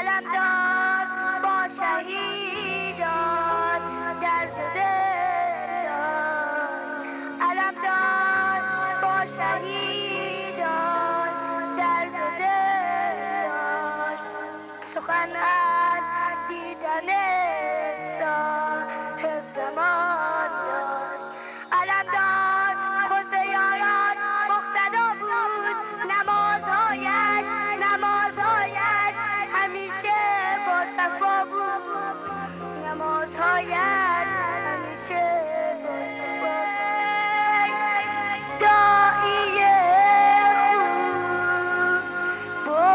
علمدار با شهیدان درد و دل داشت، علمدار با شهیدان درد و دل داشت. سخن از دیدن صاحب زمان داشت، علمدار خود به یاران مقتدا بود. نمازهایش همیشه با صفا بود، نمازهایش همیشه با صفا بود. داعی خوب با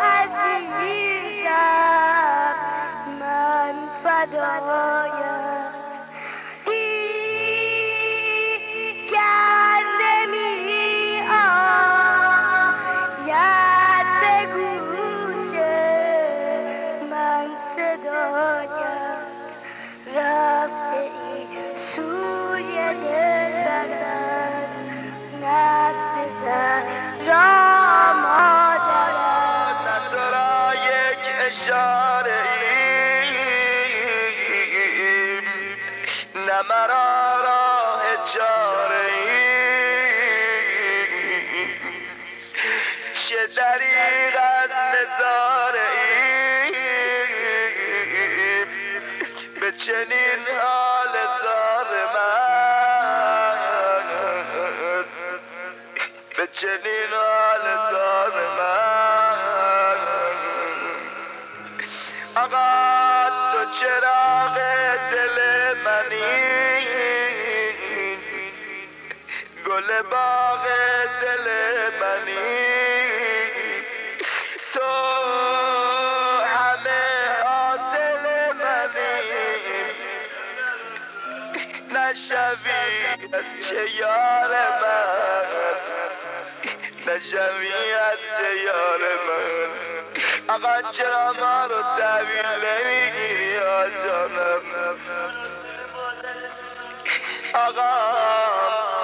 عزیزم من فدایت، دیگر نمی آید به گوش من صدایت، رفته ای سوی دلبرت نزد زهرا مادرت. نه تو را یک اشاره ای، نه مرا راه چاره ای، چه دریغ از نظاره ای، به چنین حال زار من، به چنین حال زار من. آقا تو چراغ دل منی، گل باغ دل منی، تو همه حاصل منی، نشویت چه یار من، نشویت چه یار من. آقا چرا ما رو تحویل نمیگیری یا جانم؟ آقا